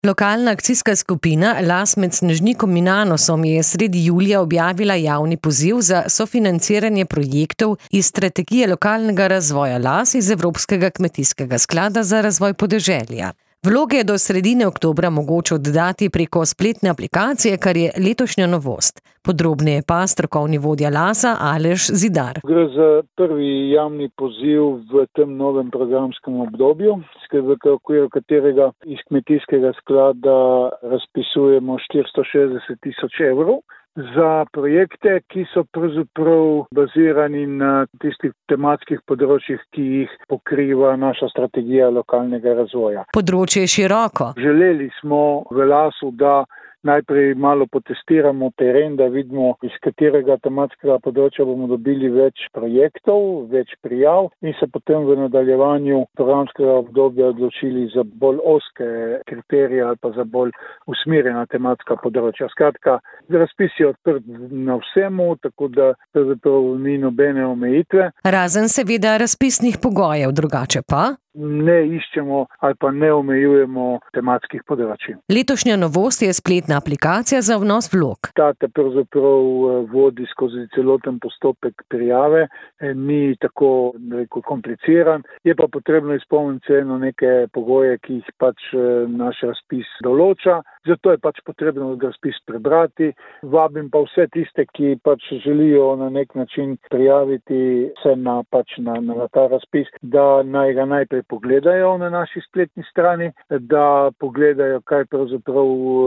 Lokalna akcijska skupina Las med Snežnikom in Anosom je sredi julija objavila javni poziv za sofinanciranje projektov iz strategije lokalnega razvoja Las iz Evropskega kmetijskega sklada za razvoj podeželja. Vloge je do sredine oktobra mogoče oddati preko spletne aplikacije, kar je letošnja novost. Podrobneje pa strokovni vodja Lasa Aleš Zidar. Gre za prvi javni poziv v tem novem programskem obdobju, v okviru katerega iz kmetijskega sklada razpisujemo 460 000 evrov za projekte, ki so pravzaprav bazirani na tistih tematskih področjih, ki jih pokriva naša strategija lokalnega razvoja. Področje je široko. Želeli smo v Lasu, da najprej malo potestiramo teren, da vidimo, iz katerega tematskega področja bomo dobili več projektov, več prijav in se potem v nadaljevanju programskega obdobja odločili za bolj ozke kriterije ali pa za bolj usmerjena tematska področja. Skratka, razpis je odprt na vsemu, tako da ni nobene omejitve. Razen seveda razpisnih pogojev, drugače pa? Ne iščemo ali pa ne omejujemo tematskih področij. Letošnja novost je spletna aplikacija za vnos vlog. Ta te pravzaprav vodi skozi celoten postopek prijave, ni tako kompliciran, je pa potrebno izpolniti neke pogoje, ki jih naš razpis določa, zato je potrebno razpis prebrati. Vabim pa vse tiste, ki želijo na nek način prijaviti se na ta razpis, da naj ga najprej pogledajo na naši spletni strani, da pogledajo, kaj pravzaprav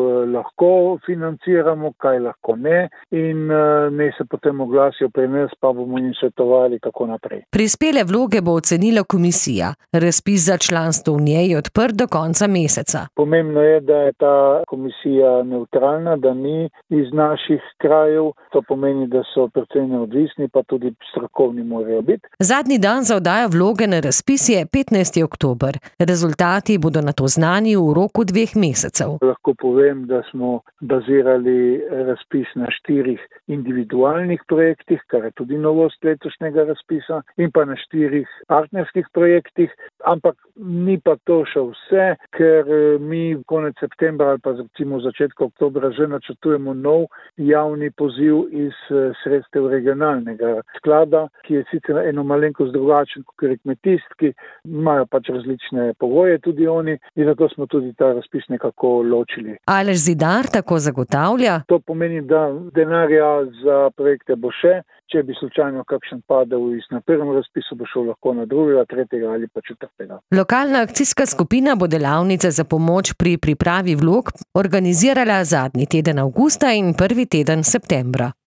lahko financiramo, kaj lahko ne in ne se potem oglasijo pri nas, pa bomo jim svetovali, kako naprej. Prispele vloge bo ocenila komisija. Razpis za članstvo v njej je odprt do konca meseca. Pomembno je, da je ta komisija nevtralna, da ni iz naših krajev. To pomeni, da so precej neodvisni, pa tudi strokovni morajo biti. Zadnji dan za oddajo vloge na razpis je 15. oktober. Rezultati bodo nato znani v roku 2 mesecev. Lahko povem, da smo bazirali razpis na 4 individualnih projektih, kar je tudi novost letošnjega razpisa, in pa na 4 partnerskih projektih, ampak ni pa to še vse, ker mi konec septembra ali pa recimo začetka oktobra že načrtujemo nov javni poziv iz sredstev regionalnega sklada, ki je sicer eno malenkost drugačen kot kmetijski, imajo različne pogoje tudi oni in zato smo tudi ta razpis nekako ločili. Aleš Zidar tako zagotavlja? To pomeni, da denarja za projekte bo še, če bi slučajno kakšen padel na prvem razpisu, bo šel lahko na drugega, tretjega ali pa četrtega. Lokalna akcijska skupina bo delavnice za pomoč pri pripravi vlog organizirala zadnji teden avgusta in prvi teden septembra.